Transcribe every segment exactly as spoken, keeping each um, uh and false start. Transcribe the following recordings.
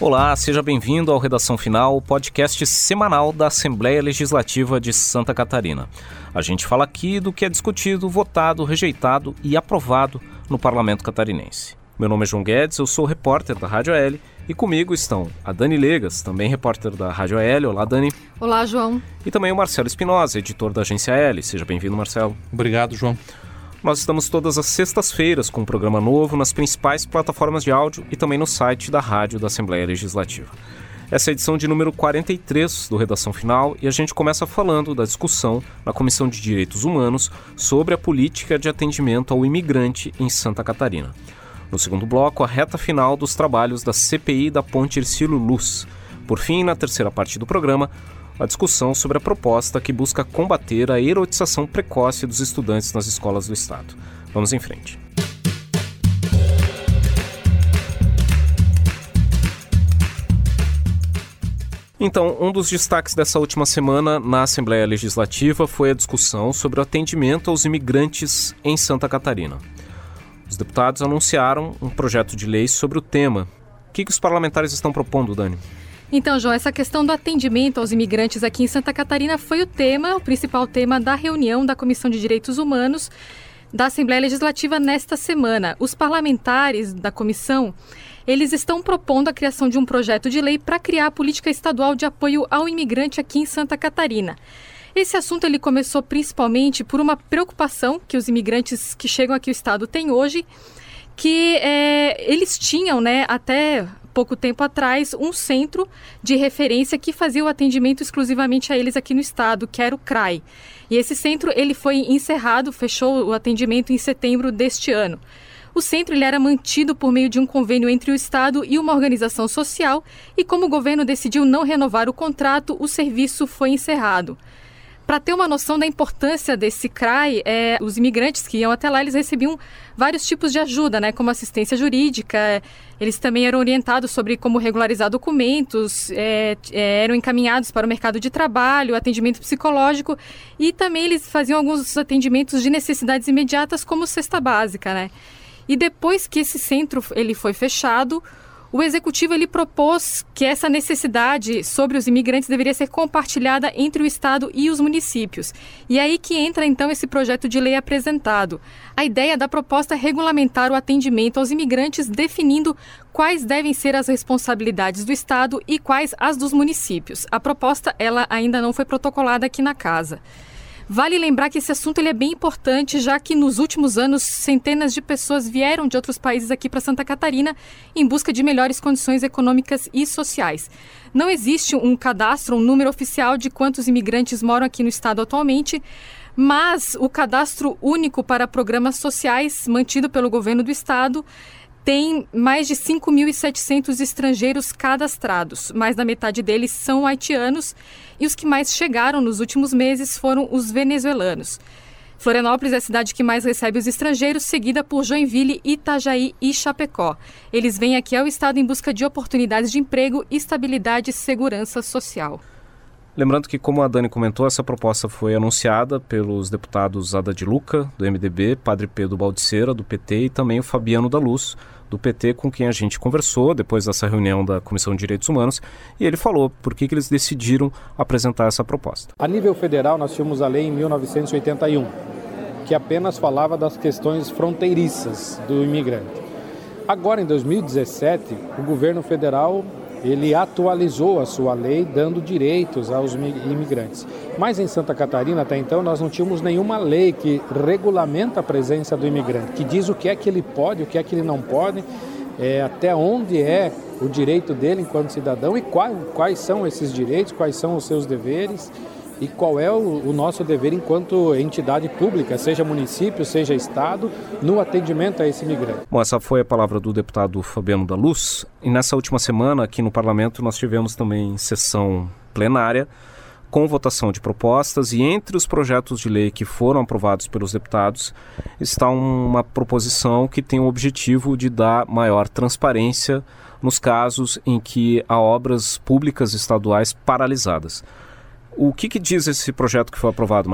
Olá, seja bem-vindo ao Redação Final, o podcast semanal da Assembleia Legislativa de Santa Catarina. A gente fala aqui do que é discutido, votado, rejeitado e aprovado no Parlamento Catarinense. Meu nome é João Guedes, eu sou repórter da Rádio A L e comigo estão a Dani Legas, também repórter da Rádio A L. Olá, Dani. Olá, João. E também o Marcelo Espinosa, editor da Agência A L. Seja bem-vindo, Marcelo. Obrigado, João. Nós estamos todas as sextas-feiras com um programa novo nas principais plataformas de áudio e também no site da Rádio da Assembleia Legislativa. Essa é a edição de número quarenta e três do Redação Final e a gente começa falando da discussão na Comissão de Direitos Humanos sobre a política de atendimento ao imigrante em Santa Catarina. No segundo bloco, a reta final dos trabalhos da C P I da Ponte Hercílio Luz. Por fim, na terceira parte do programa, a discussão sobre a proposta que busca combater a erotização precoce dos estudantes nas escolas do Estado. Vamos em frente. Então, um dos destaques dessa última semana na Assembleia Legislativa foi a discussão sobre o atendimento aos imigrantes em Santa Catarina. Os deputados anunciaram um projeto de lei sobre o tema. O que, que os parlamentares estão propondo, Dani? Então, João, essa questão do atendimento aos imigrantes aqui em Santa Catarina foi o tema, o principal tema da reunião da Comissão de Direitos Humanos da Assembleia Legislativa nesta semana. Os parlamentares da comissão, eles estão propondo a criação de um projeto de lei para criar a política estadual de apoio ao imigrante aqui em Santa Catarina. Esse assunto ele começou principalmente por uma preocupação que os imigrantes que chegam aqui ao estado têm hoje, que é, eles tinham, né, até pouco tempo atrás, um centro de referência que fazia o atendimento exclusivamente a eles aqui no estado, que era o C R A I. E esse centro ele foi encerrado, fechou o atendimento em setembro deste ano. O centro ele era mantido por meio de um convênio entre o Estado e uma organização social e como o governo decidiu não renovar o contrato, o serviço foi encerrado. Para ter uma noção da importância desse C R A I, é, os imigrantes que iam até lá, eles recebiam vários tipos de ajuda, né, como assistência jurídica, eles também eram orientados sobre como regularizar documentos, é, é, eram encaminhados para o mercado de trabalho, atendimento psicológico e também eles faziam alguns atendimentos de necessidades imediatas, como cesta básica, né? E depois que esse centro ele foi fechado, o Executivo ele propôs que essa necessidade sobre os imigrantes deveria ser compartilhada entre o Estado e os municípios. E é aí que entra, então, esse projeto de lei apresentado. A ideia da proposta é regulamentar o atendimento aos imigrantes, definindo quais devem ser as responsabilidades do Estado e quais as dos municípios. A proposta ela ainda não foi protocolada aqui na Casa. Vale lembrar que esse assunto ele é bem importante, já que nos últimos anos centenas de pessoas vieram de outros países aqui para Santa Catarina em busca de melhores condições econômicas e sociais. Não existe um cadastro, um número oficial de quantos imigrantes moram aqui no estado atualmente, mas o cadastro único para programas sociais mantido pelo governo do estado tem mais de cinco mil e setecentos estrangeiros cadastrados. Mais da metade deles são haitianos e os que mais chegaram nos últimos meses foram os venezuelanos. Florianópolis é a cidade que mais recebe os estrangeiros, seguida por Joinville, Itajaí e Chapecó. Eles vêm aqui ao estado em busca de oportunidades de emprego, estabilidade e segurança social. Lembrando que, como a Dani comentou, essa proposta foi anunciada pelos deputados Ada de Luca, do M D B, Padre Pedro Baldiceira, do P T, e também o Fabiano da Luz, do P T, com quem a gente conversou depois dessa reunião da Comissão de Direitos Humanos, e ele falou por que, que eles decidiram apresentar essa proposta. A nível federal, nós tínhamos a lei em mil novecentos e oitenta e um, que apenas falava das questões fronteiriças do imigrante. Agora, em dois mil e dezessete, o governo federal ele atualizou a sua lei, dando direitos aos imigrantes. Mas em Santa Catarina, até então, nós não tínhamos nenhuma lei que regulamenta a presença do imigrante, que diz o que é que ele pode, o que é que ele não pode, é, até onde é o direito dele enquanto cidadão e quais, quais são esses direitos, quais são os seus deveres e qual é o, o nosso dever enquanto entidade pública, seja município, seja estado, no atendimento a esse imigrante. Bom, essa foi a palavra do deputado Fabiano da Luz. E nessa última semana, aqui no Parlamento, nós tivemos também sessão plenária com votação de propostas e entre os projetos de lei que foram aprovados pelos deputados está uma proposição que tem o objetivo de dar maior transparência nos casos em que há obras públicas estaduais paralisadas. O que, que diz esse projeto que foi aprovado, Marcelo?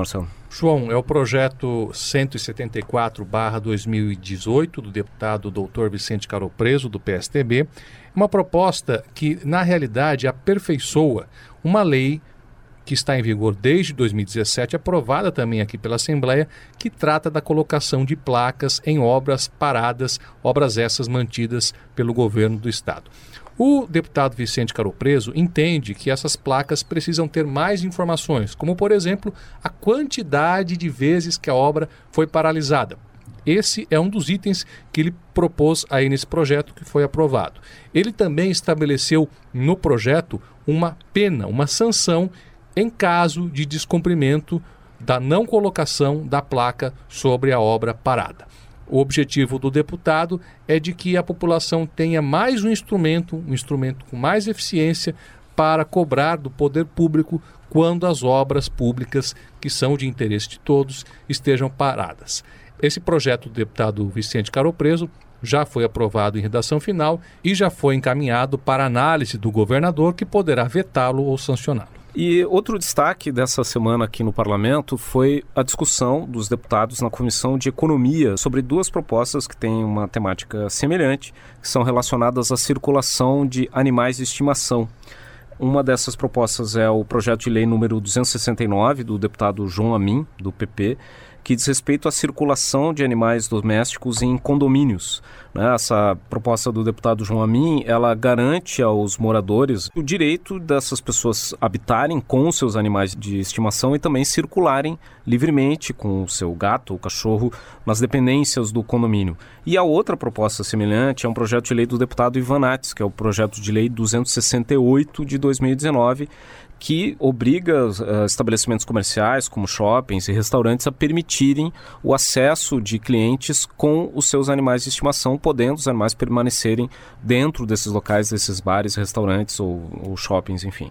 João, é o projeto cento e setenta e quatro barra dois mil e dezoito do deputado doutor Vicente Caropreso, do P S D B, uma proposta que, na realidade, aperfeiçoa uma lei que está em vigor desde dois mil e dezessete, aprovada também aqui pela Assembleia, que trata da colocação de placas em obras paradas, obras essas mantidas pelo governo do Estado. O deputado Vicente Caropreso entende que essas placas precisam ter mais informações, como, por exemplo, a quantidade de vezes que a obra foi paralisada. Esse é um dos itens que ele propôs aí nesse projeto que foi aprovado. Ele também estabeleceu no projeto uma pena, uma sanção em caso de descumprimento da não colocação da placa sobre a obra parada. O objetivo do deputado é de que a população tenha mais um instrumento, um instrumento com mais eficiência para cobrar do poder público quando as obras públicas, que são de interesse de todos, estejam paradas. Esse projeto do deputado Vicente Caropreso já foi aprovado em redação final e já foi encaminhado para análise do governador, que poderá vetá-lo ou sancioná-lo. E outro destaque dessa semana aqui no Parlamento foi a discussão dos deputados na Comissão de Economia sobre duas propostas que têm uma temática semelhante, que são relacionadas à circulação de animais de estimação. Uma dessas propostas é o projeto de lei número duzentos e sessenta e nove, do deputado João Amin, do P P, que diz respeito à circulação de animais domésticos em condomínios. Né? Essa proposta do deputado João Amin, ela garante aos moradores o direito dessas pessoas habitarem com seus animais de estimação e também circularem livremente com o seu gato ou cachorro nas dependências do condomínio. E a outra proposta semelhante é um projeto de lei do deputado Ivan Nates, que é o projeto de lei duzentos e sessenta e oito de dois mil e dezenove, que obriga uh, estabelecimentos comerciais, como shoppings e restaurantes, a permitirem o acesso de clientes com os seus animais de estimação, podendo os animais permanecerem dentro desses locais, desses bares, restaurantes ou, ou shoppings, enfim.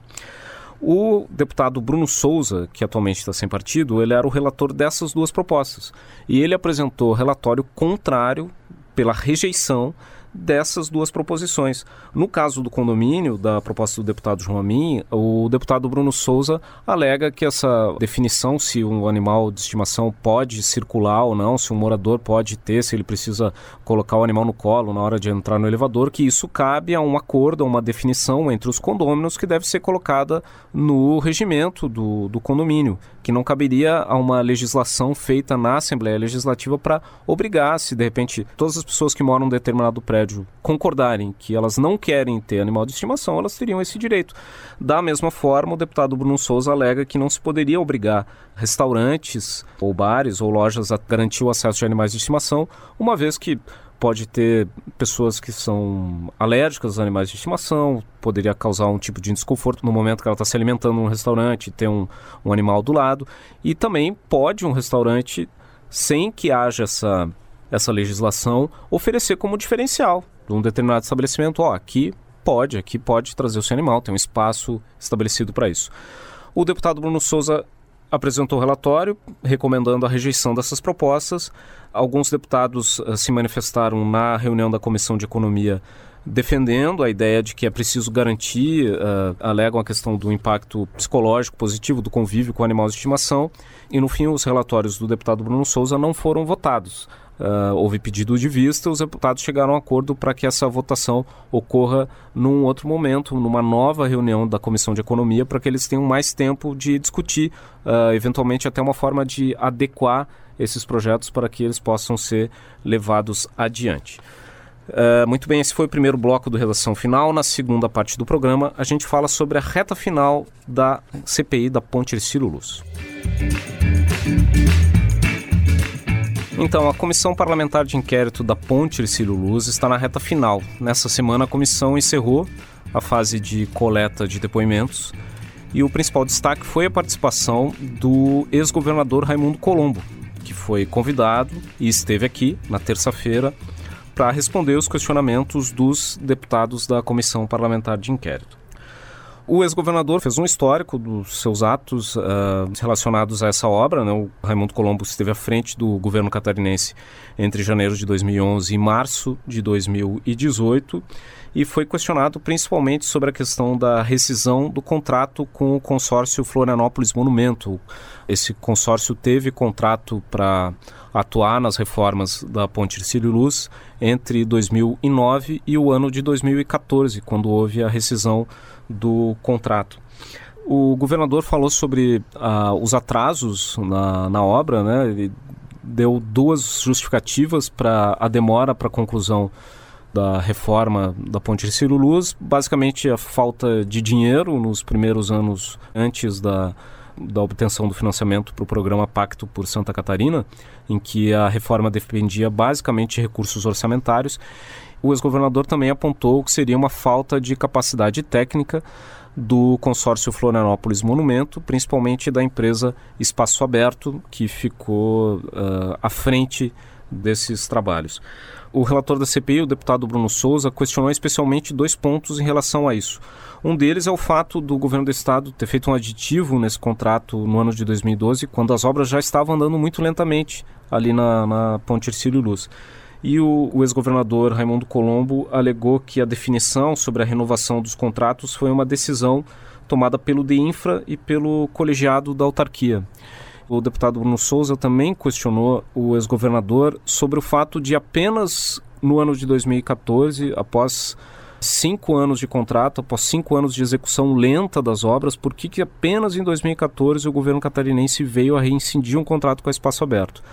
O deputado Bruno Souza, que atualmente está sem partido, ele era o relator dessas duas propostas. E ele apresentou relatório contrário pela rejeição dessas duas proposições. No caso do condomínio, da proposta do deputado João Amin, o deputado Bruno Souza alega que essa definição, se um animal de estimação pode circular ou não, se um morador pode ter, se ele precisa colocar o animal no colo na hora de entrar no elevador, que isso cabe a um acordo, a uma definição entre os condôminos que deve ser colocada no regimento do, do condomínio, que não caberia a uma legislação feita na Assembleia Legislativa para obrigar, se de repente todas as pessoas que moram em um determinado prédio concordarem que elas não querem ter animal de estimação, elas teriam esse direito. Da mesma forma, o deputado Bruno Souza alega que não se poderia obrigar restaurantes ou bares ou lojas a garantir o acesso de animais de estimação, uma vez que pode ter pessoas que são alérgicas aos animais de estimação, poderia causar um tipo de desconforto no momento que ela está se alimentando num restaurante e ter um, um animal do lado. E também pode um restaurante, sem que haja essa, essa legislação, oferecer como diferencial de um determinado estabelecimento. Ó, aqui pode, aqui pode trazer o seu animal, tem um espaço estabelecido para isso. O deputado Bruno Souza apresentou o relatório recomendando a rejeição dessas propostas. Alguns deputados uh, se manifestaram na reunião da Comissão de Economia defendendo a ideia de que é preciso garantir, uh, alegam a questão do impacto psicológico positivo do convívio com animais de estimação, e no fim os relatórios do deputado Bruno Souza não foram votados. Uh, houve pedido de vista, os deputados chegaram a um acordo para que essa votação ocorra num outro momento, numa nova reunião da Comissão de Economia, para que eles tenham mais tempo de discutir, uh, eventualmente até uma forma de adequar esses projetos para que eles possam ser levados adiante. Uh, muito bem, esse foi o primeiro bloco do Redação Final. Na segunda parte do programa, a gente fala sobre a reta final da C P I da Ponte Hercílio Luz. Então, a Comissão Parlamentar de Inquérito da Ponte Hercílio Luz está na reta final. Nessa semana, a comissão encerrou a fase de coleta de depoimentos e o principal destaque foi a participação do ex-governador Raimundo Colombo, que foi convidado e esteve aqui na terça-feira para responder os questionamentos dos deputados da Comissão Parlamentar de Inquérito. O ex-governador fez um histórico dos seus atos uh, relacionados a essa obra, né? O Raimundo Colombo esteve à frente do governo catarinense entre janeiro de dois mil e onze e março de dois mil e dezoito e foi questionado principalmente sobre a questão da rescisão do contrato com o consórcio Florianópolis Monumento. Esse consórcio teve contrato para atuar nas reformas da Ponte Hercílio Luz entre dois mil e nove e o ano de dois mil e quatorze, quando houve a rescisão do contrato. O governador falou sobre uh, os atrasos na, na obra, né? Ele deu duas justificativas para a demora para a conclusão da reforma da Ponte Hercílio Luz, basicamente a falta de dinheiro nos primeiros anos antes da, da obtenção do financiamento para o programa Pacto por Santa Catarina, em que a reforma dependia basicamente de recursos orçamentários. O ex-governador também apontou que seria uma falta de capacidade técnica do consórcio Florianópolis Monumento, principalmente da empresa Espaço Aberto, que ficou uh, à frente desses trabalhos. O relator da C P I, o deputado Bruno Souza, questionou especialmente dois pontos em relação a isso. Um deles é o fato do governo do estado ter feito um aditivo nesse contrato no ano de dois mil e doze, quando as obras já estavam andando muito lentamente ali na, na Ponte Hercílio Luz. E o, o ex-governador Raimundo Colombo alegou que a definição sobre a renovação dos contratos foi uma decisão tomada pelo DEINFRA e pelo colegiado da autarquia. O deputado Bruno Souza também questionou o ex-governador sobre o fato de apenas no ano de dois mil e quatorze, após cinco anos de contrato, após cinco anos de execução lenta das obras, por que que apenas em dois mil e quatorze o governo catarinense veio a reincidir um contrato com a Espaço Aberto?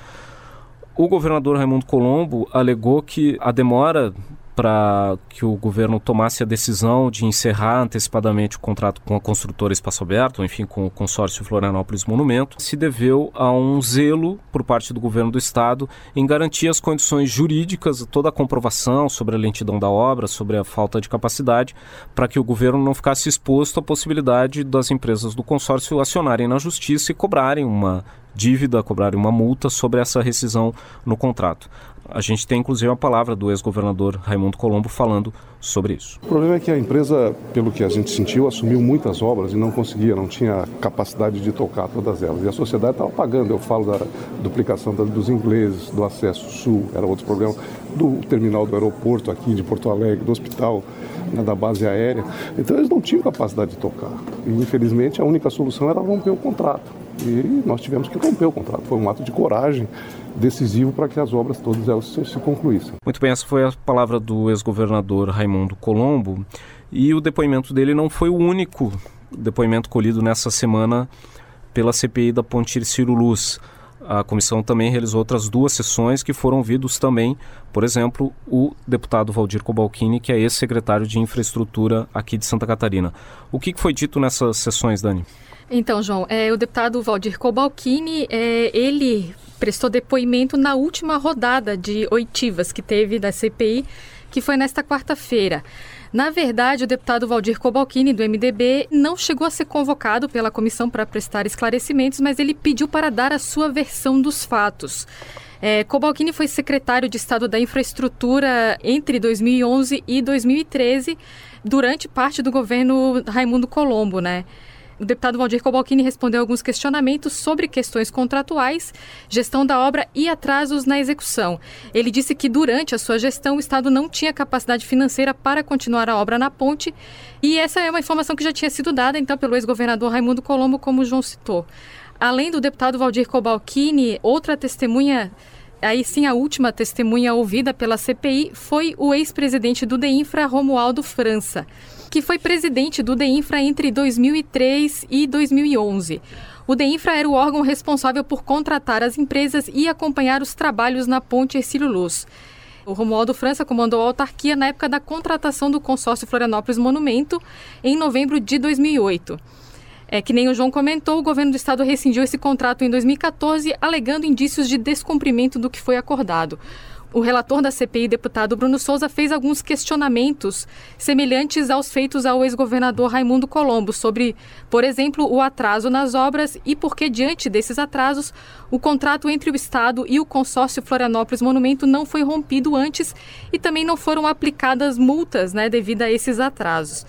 O governador Raimundo Colombo alegou que a demora para que o governo tomasse a decisão de encerrar antecipadamente o contrato com a construtora Espaço Aberto, ou enfim, com o consórcio Florianópolis Monumento, se deveu a um zelo por parte do governo do estado em garantir as condições jurídicas, toda a comprovação sobre a lentidão da obra, sobre a falta de capacidade, para que o governo não ficasse exposto à possibilidade das empresas do consórcio acionarem na justiça e cobrarem uma dívida, cobrarem uma multa sobre essa rescisão no contrato. A gente tem, inclusive, a palavra do ex-governador Raimundo Colombo falando sobre isso. O problema é que a empresa, pelo que a gente sentiu, assumiu muitas obras e não conseguia, não tinha capacidade de tocar todas elas. E a sociedade estava pagando, eu falo da duplicação dos ingleses, do acesso sul, era outro problema, do terminal do aeroporto aqui de Porto Alegre, do hospital, né, da base aérea. Então eles não tinham capacidade de tocar. E, infelizmente, a única solução era romper o contrato. E nós tivemos que romper o contrato. Foi um ato de coragem decisivo para que as obras todas elas se, se concluíssem. Muito bem, essa foi a palavra do ex-governador Raimundo Colombo. E o depoimento dele não foi o único depoimento colhido nessa semana pela C P I da Ponte Hercílio Luz. A comissão também realizou outras duas sessões que foram ouvidos também, por exemplo, o deputado Valdir Cobalcini, que é ex-secretário de Infraestrutura aqui de Santa Catarina. O que foi dito nessas sessões, Dani? Então, João, é, o deputado Valdir Cobalcini, é, ele prestou depoimento na última rodada de oitivas que teve da C P I, que foi nesta quarta-feira. Na verdade, o deputado Valdir Cobalcini, do M D B, não chegou a ser convocado pela comissão para prestar esclarecimentos, mas ele pediu para dar a sua versão dos fatos. É, Cobalcini foi secretário de Estado da Infraestrutura entre dois mil e onze e dois mil e treze, durante parte do governo Raimundo Colombo, né? O deputado Valdir Cobalcini respondeu alguns questionamentos sobre questões contratuais, gestão da obra e atrasos na execução. Ele disse que durante a sua gestão o Estado não tinha capacidade financeira para continuar a obra na ponte, e essa é uma informação que já tinha sido dada então pelo ex-governador Raimundo Colombo, como o João citou. Além do deputado Valdir Cobalcini, outra testemunha, aí sim a última testemunha ouvida pela C P I, foi o ex-presidente do DEINFRA, Romualdo França, que foi presidente do DEINFRA entre dois mil e três e dois mil e onze. O DEINFRA era o órgão responsável por contratar as empresas e acompanhar os trabalhos na Ponte Hercílio Luz. O Romualdo França comandou a autarquia na época da contratação do consórcio Florianópolis Monumento, em novembro de dois mil e oito. É, que nem o João comentou, o governo do estado rescindiu esse contrato em dois mil e quatorze, alegando indícios de descumprimento do que foi acordado. O relator da C P I, deputado Bruno Souza, fez alguns questionamentos semelhantes aos feitos ao ex-governador Raimundo Colombo sobre, por exemplo, o atraso nas obras e por que, diante desses atrasos, o contrato entre o Estado e o consórcio Florianópolis Monumento não foi rompido antes e também não foram aplicadas multas, né, devido a esses atrasos.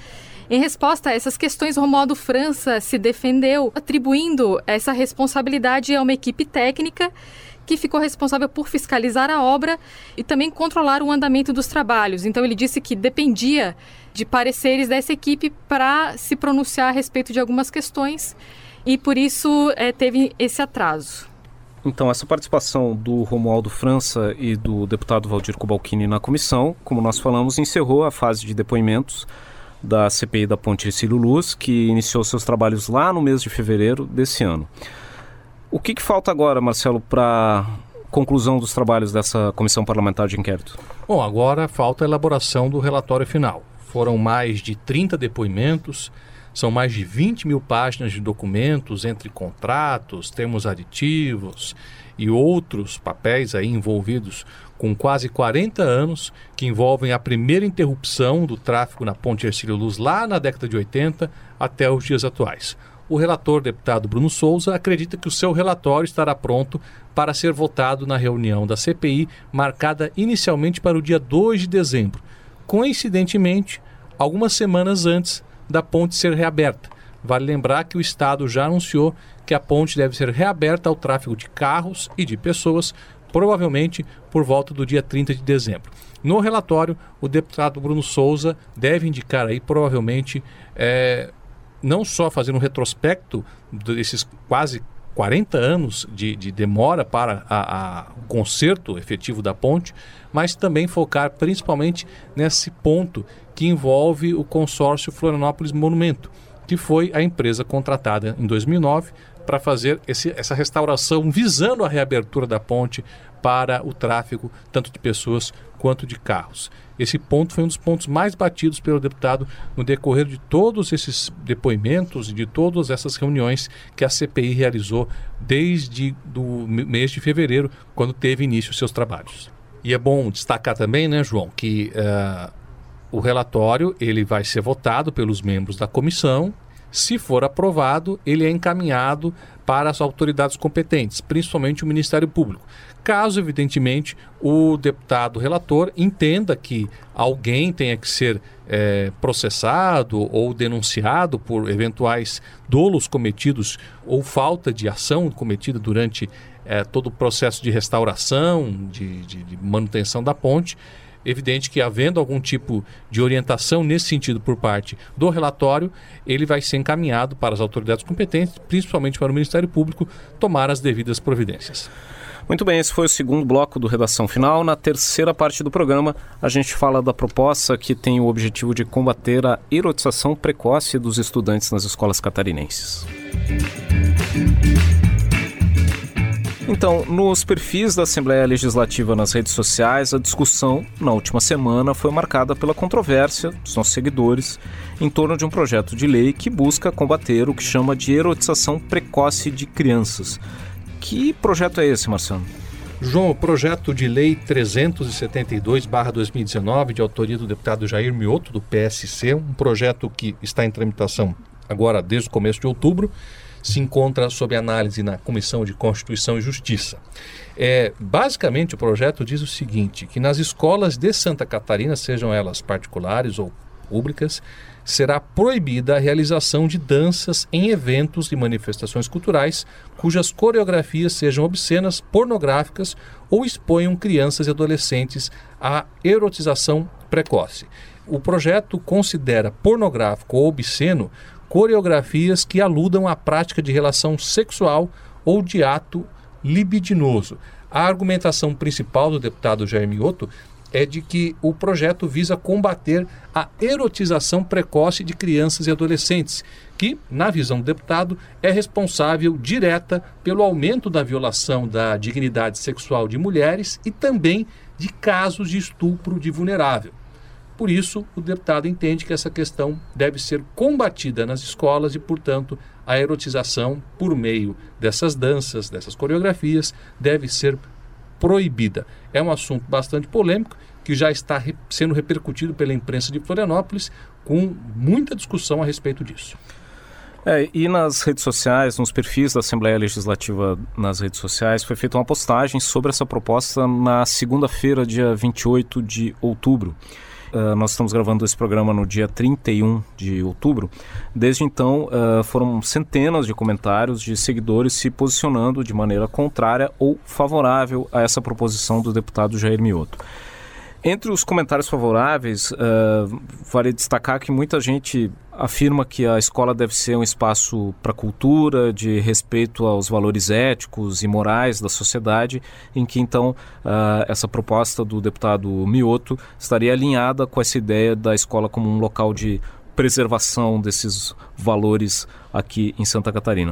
Em resposta a essas questões, Romualdo França se defendeu, atribuindo essa responsabilidade a uma equipe técnica que ficou responsável por fiscalizar a obra e também controlar o andamento dos trabalhos. Então ele disse que dependia de pareceres dessa equipe para se pronunciar a respeito de algumas questões e por isso é, teve esse atraso. Então, essa participação do Romualdo França e do deputado Valdir Cobalcini na comissão, como nós falamos, encerrou a fase de depoimentos da C P I da Ponte Hercílio Luz, que iniciou seus trabalhos lá no mês de fevereiro desse ano. O que, que falta agora, Marcelo, para conclusão dos trabalhos dessa comissão parlamentar de inquérito? Bom, agora falta a elaboração do relatório final. Foram mais de trinta depoimentos, são mais de vinte mil páginas de documentos entre contratos, termos aditivos e outros papéis aí envolvidos com quase quarenta anos, que envolvem a primeira interrupção do tráfego na Ponte Hercílio Luz lá na década de oitenta até os dias atuais. O relator, deputado Bruno Souza, acredita que o seu relatório estará pronto para ser votado na reunião da C P I, marcada inicialmente para o dia dois de dezembro, coincidentemente, algumas semanas antes da ponte ser reaberta. Vale lembrar que o Estado já anunciou que a ponte deve ser reaberta ao tráfego de carros e de pessoas, provavelmente por volta do dia trinta de dezembro. No relatório, o deputado Bruno Souza deve indicar aí, provavelmente, é, não só fazer um retrospecto desses quase quarenta anos de, de demora para a, a, o conserto efetivo da ponte, mas também focar principalmente nesse ponto que envolve o consórcio Florianópolis Monumento, que foi a empresa contratada em dois mil e nove para fazer esse, essa restauração visando a reabertura da ponte para o tráfego tanto de pessoas quanto de carros. Esse ponto foi um dos pontos mais batidos pelo deputado no decorrer de todos esses depoimentos e de todas essas reuniões que a C P I realizou desde o mês de fevereiro, quando teve início os seus trabalhos. E é bom destacar também, né, João, que uh, o relatório ele vai ser votado pelos membros da comissão. Se for aprovado, ele é encaminhado para as autoridades competentes, principalmente o Ministério Público. Caso, evidentemente, o deputado relator entenda que alguém tenha que ser é, processado ou denunciado por eventuais dolos cometidos ou falta de ação cometida durante é, todo o processo de restauração, de, de, de manutenção da ponte, evidente que, havendo algum tipo de orientação nesse sentido por parte do relatório, ele vai ser encaminhado para as autoridades competentes, principalmente para o Ministério Público, tomar as devidas providências. Muito bem, esse foi o segundo bloco do Redação Final. Na terceira parte do programa, a gente fala da proposta que tem o objetivo de combater a erotização precoce dos estudantes nas escolas catarinenses. Então, nos perfis da Assembleia Legislativa nas redes sociais, a discussão, na última semana, foi marcada pela controvérsia dos nossos seguidores em torno de um projeto de lei que busca combater o que chama de erotização precoce de crianças. Que projeto é esse, Marcelo? João, o projeto de lei trezentos e setenta e dois barra dois mil e dezenove, de autoria do deputado Jair Mioto, do P S C, um projeto que está em tramitação agora desde o começo de outubro, se encontra sob análise na Comissão de Constituição e Justiça. É, basicamente, o projeto diz o seguinte, que nas escolas de Santa Catarina, sejam elas particulares ou públicas, será proibida a realização de danças em eventos e manifestações culturais cujas coreografias sejam obscenas, pornográficas ou exponham crianças e adolescentes à erotização precoce. O projeto considera pornográfico ou obsceno coreografias que aludam à prática de relação sexual ou de ato libidinoso. A argumentação principal do deputado Jair Mioto é de que o projeto visa combater a erotização precoce de crianças e adolescentes, que, na visão do deputado, é responsável direta pelo aumento da violação da dignidade sexual de mulheres e também de casos de estupro de vulnerável. Por isso, o deputado entende que essa questão deve ser combatida nas escolas e, portanto, a erotização por meio dessas danças, dessas coreografias, deve ser proibida. É um assunto bastante polêmico que já está re- sendo repercutido pela imprensa de Florianópolis, com muita discussão a respeito disso. É, e nas redes sociais, nos perfis da Assembleia Legislativa nas redes sociais, foi feita uma postagem sobre essa proposta na segunda-feira, dia vinte e oito de outubro. uh, nós estamos gravando esse programa no dia trinta e um de outubro. Desde então, uh, foram centenas de comentários de seguidores se posicionando de maneira contrária ou favorável a essa proposição do deputado Jair Mioto. Entre os comentários favoráveis, uh, vale destacar que muita gente afirma que a escola deve ser um espaço para a cultura, de respeito aos valores éticos e morais da sociedade, em que então uh, essa proposta do deputado Mioto estaria alinhada com essa ideia da escola como um local de preservação desses valores aqui em Santa Catarina.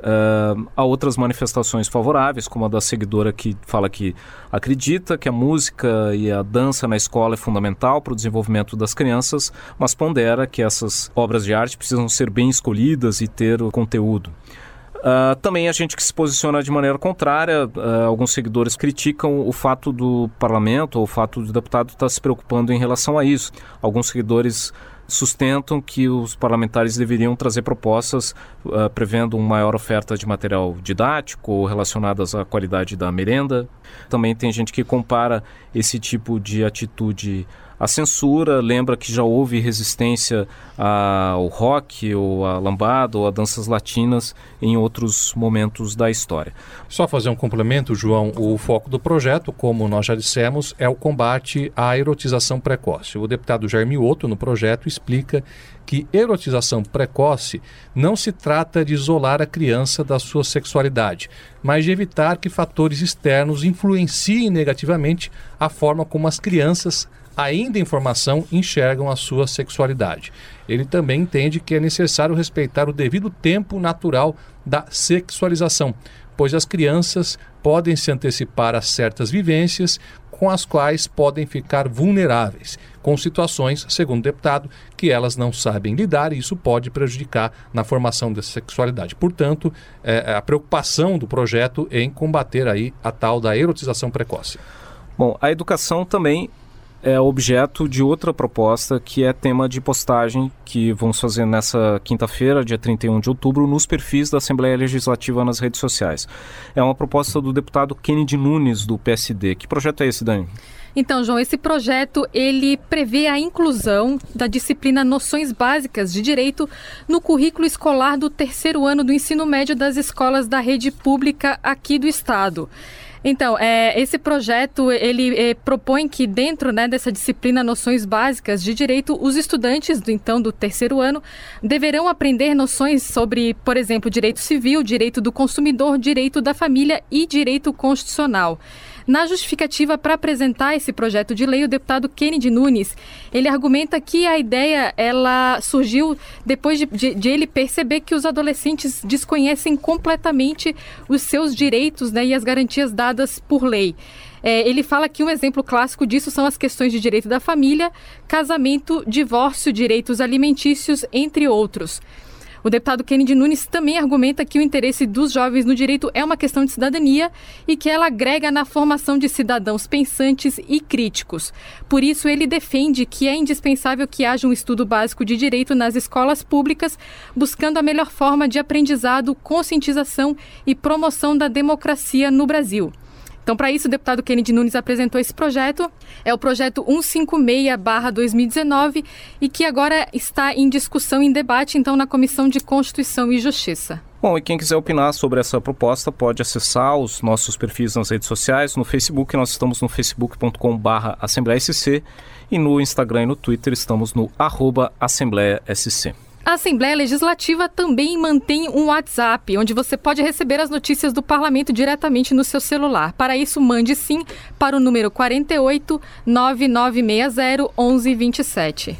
Uh, há outras manifestações favoráveis, como a da seguidora que fala que acredita que a música e a dança na escola é fundamental para o desenvolvimento das crianças, mas pondera que essas obras de arte precisam ser bem escolhidas e ter o conteúdo. Uh, também a gente que se posiciona de maneira contrária, uh, alguns seguidores criticam o fato do parlamento ou o fato do deputado estar se preocupando em relação a isso. Alguns seguidores sustentam que os parlamentares deveriam trazer propostas uh, prevendo uma maior oferta de material didático ou relacionadas à qualidade da merenda. Também tem gente que compara esse tipo de atitude à censura, lembra que já houve resistência ao rock, ou à lambada, ou a danças latinas em outros momentos da história. Só fazer um complemento, João, o foco do projeto, como nós já dissemos, é o combate à erotização precoce. O deputado Jair Mioto, no projeto, explica que erotização precoce não se trata de isolar a criança da sua sexualidade, mas de evitar que fatores externos influenciem negativamente a forma como as crianças, ainda em formação, enxergam a sua sexualidade. Ele também entende que é necessário respeitar o devido tempo natural da sexualização, pois as crianças podem se antecipar a certas vivências com as quais podem ficar vulneráveis, com situações, segundo o deputado, que elas não sabem lidar, e isso pode prejudicar na formação da sexualidade. Portanto, é, a preocupação do projeto em combater aí a tal da erotização precoce. Bom, a educação também é objeto de outra proposta que é tema de postagem que vamos fazer nessa quinta-feira, dia trinta e um de outubro, nos perfis da Assembleia Legislativa nas redes sociais. É uma proposta do deputado Kennedy Nunes, do P S D. Que projeto é esse, Dani? Então, João, esse projeto ele prevê a inclusão da disciplina Noções Básicas de Direito no currículo escolar do terceiro ano do ensino médio das escolas da rede pública aqui do estado. Então, é, esse projeto, ele é, propõe que dentro, né, dessa disciplina Noções Básicas de Direito, os estudantes, do, então, do terceiro ano, deverão aprender noções sobre, por exemplo, direito civil, direito do consumidor, direito da família e direito constitucional. Na justificativa para apresentar esse projeto de lei, o deputado Kennedy Nunes, ele argumenta que a ideia ela surgiu depois de, de, de ele perceber que os adolescentes desconhecem completamente os seus direitos, né, e as garantias dadas por lei. É, ele fala que um exemplo clássico disso são as questões de direito da família, casamento, divórcio, direitos alimentícios, entre outros. O deputado Kennedy Nunes também argumenta que o interesse dos jovens no direito é uma questão de cidadania e que ela agrega na formação de cidadãos pensantes e críticos. Por isso, ele defende que é indispensável que haja um estudo básico de direito nas escolas públicas, buscando a melhor forma de aprendizado, conscientização e promoção da democracia no Brasil. Então, para isso, o deputado Kennedy Nunes apresentou esse projeto. É o projeto cento e cinquenta e seis barra dois mil e dezenove e que agora está em discussão, em debate, então, na Comissão de Constituição e Justiça. Bom, e quem quiser opinar sobre essa proposta pode acessar os nossos perfis nas redes sociais. No Facebook, nós estamos no facebook ponto com barra Assembleia S C e no Instagram e no Twitter estamos no arroba Assembleia S C. A Assembleia Legislativa também mantém um WhatsApp, onde você pode receber as notícias do Parlamento diretamente no seu celular. Para isso, mande sim para o número quarenta e oito, nove nove seis zero, onze vinte e sete.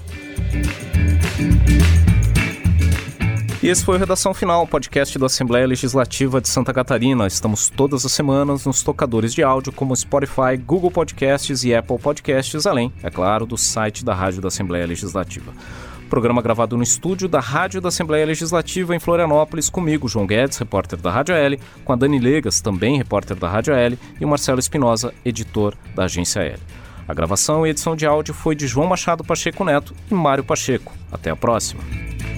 E esse foi o Redação Final, podcast da Assembleia Legislativa de Santa Catarina. Estamos todas as semanas nos tocadores de áudio como Spotify, Google Podcasts e Apple Podcasts, além, é claro, do site da Rádio da Assembleia Legislativa. Programa gravado no estúdio da Rádio da Assembleia Legislativa em Florianópolis, comigo, João Guedes, repórter da Rádio A L, com a Dani Legas, também repórter da Rádio A L, e o Marcelo Espinosa, editor da Agência A L. A gravação e edição de áudio foi de João Machado Pacheco Neto e Mário Pacheco. Até a próxima.